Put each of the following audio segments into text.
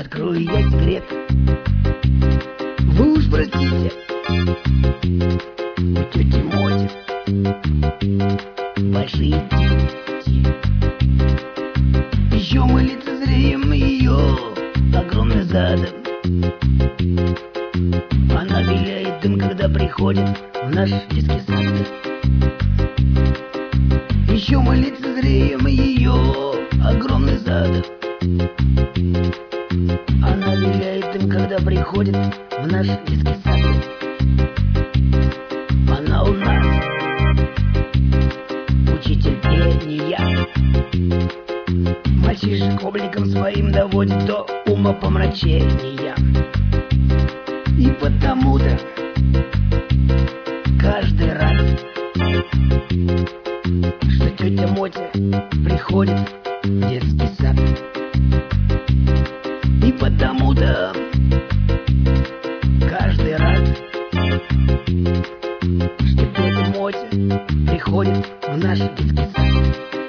Открою я секрет. Вы уж простите, у тети Моти большие тити. Еще мы лицезреем ее огромный задом. Она виляет им, когда приходит в наш детский сад. Еще мы лицезреем ее огромный задом. Она виляет им, когда приходит в наш детский сад. Она у нас учитель пения. Мальчишек обликом своим доводит до умопомрачения. И потому-то каждый рад, что тетя Мотя приходит в детский сад. И потому-то каждый рад, что тетя Мотя приходит в наш детский сад.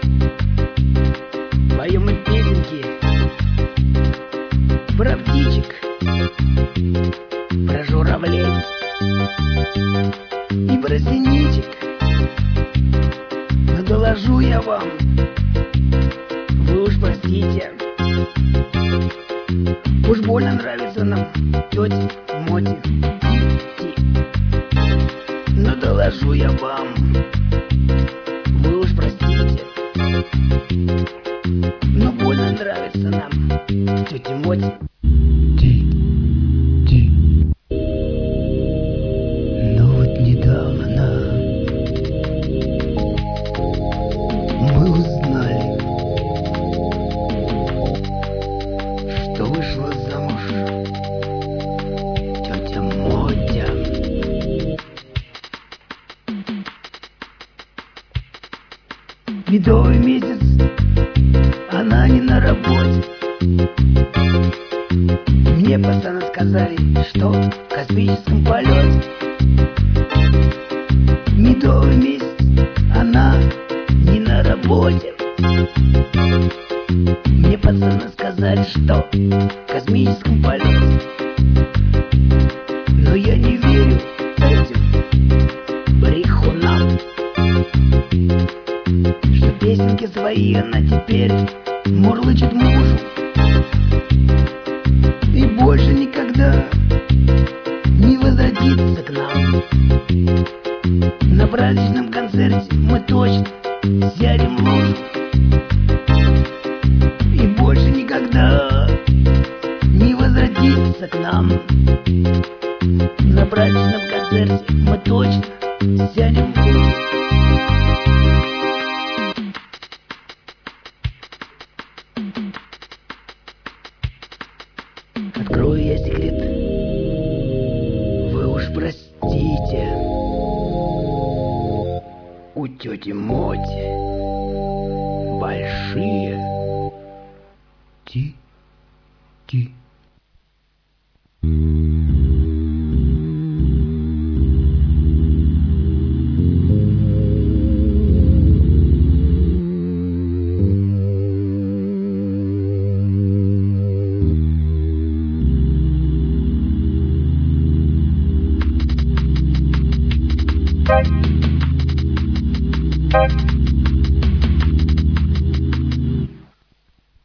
Поем мы песенки про птичек, про журавлей и про синичек. Но доложу я вам, вы уж простите, уж больно нравится нам тетя Моти Ти-Ти. Но доложу я вам, вы уж простите, но больно нравится нам тетя Моти Ти-Ти. Но вот недавно мы узнали, что вышла замуж тетя Мотя. Медовый месяц она не на работе. Мне пацаны сказали, что в космическом полете. Медовый месяц она не на работе. Мне пацаны сказали, что в космическом полете. Но я не верю этим брехунам, что песенки свои она теперь мурлычет мужу. И больше никогда не возвратится к нам. На праздничном концерте мы точно сядем в лужу. И больше никогда не возвратится к нам. На праздничном концерте мы точно сядем в лужу. Открою я секрет. Вы уж простите, у тети Моти большие ти-ти.